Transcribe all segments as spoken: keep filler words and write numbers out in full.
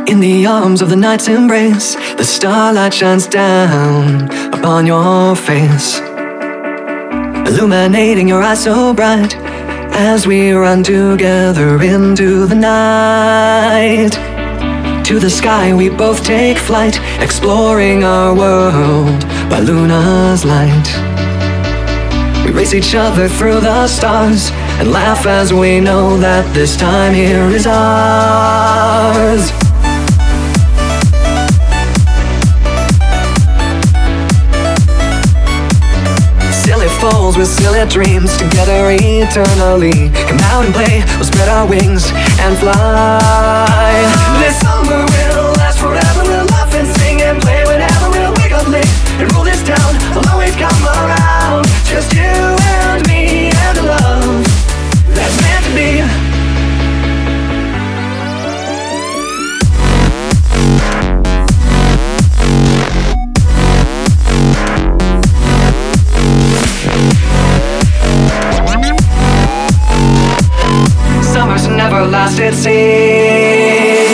In the arms of the night's embrace, the starlight shines down upon your face, illuminating your eyes so bright as we run together into the night. To the sky we both take flight, exploring our world by Luna's light. We race each other through the stars and laugh as we know that this time here is ours. Silly fools with silly dreams, together eternally. Come out and play, we'll spread our wings and fly. This summer will last forever, we'll laugh and sing and play whenever we'll wake up late and rule this town. I'll always come around, just you and me and a love that's meant to be. Summers never last at sea.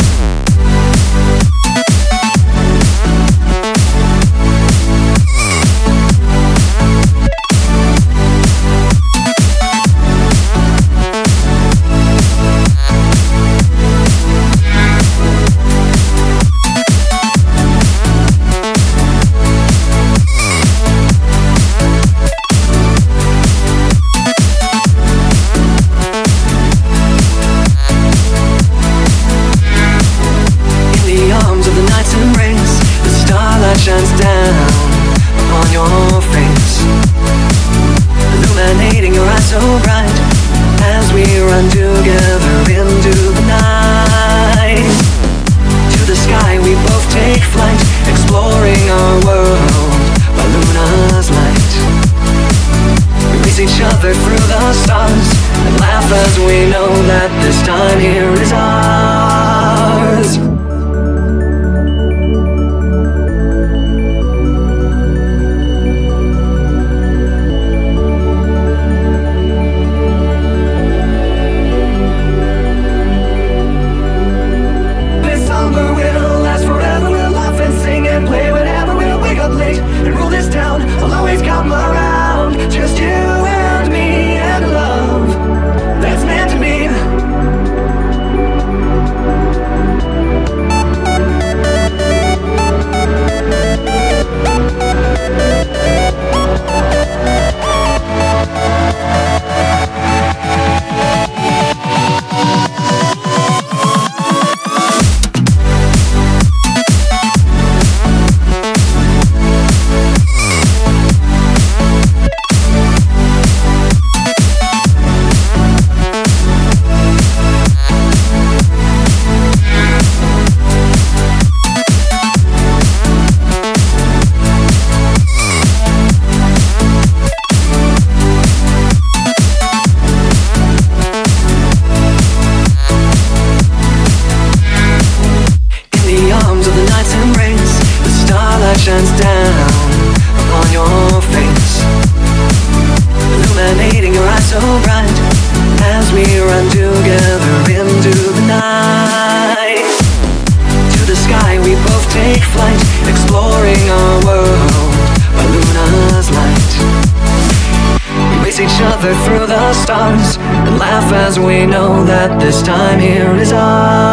Shines down upon your face, illuminating your eyes so bright as we run together into the night. To the sky we both take flight, exploring our world by Luna's light. We race each other through the stars and laugh as we know that this time here is ours. I'll always come around, just you and me and a love that's meant to be. Shines down upon your face, illuminating your eyes so bright as we run together into the night. To the sky we both take flight, exploring our world by Luna's light. We race each other through the stars and laugh as we know that this time here is ours.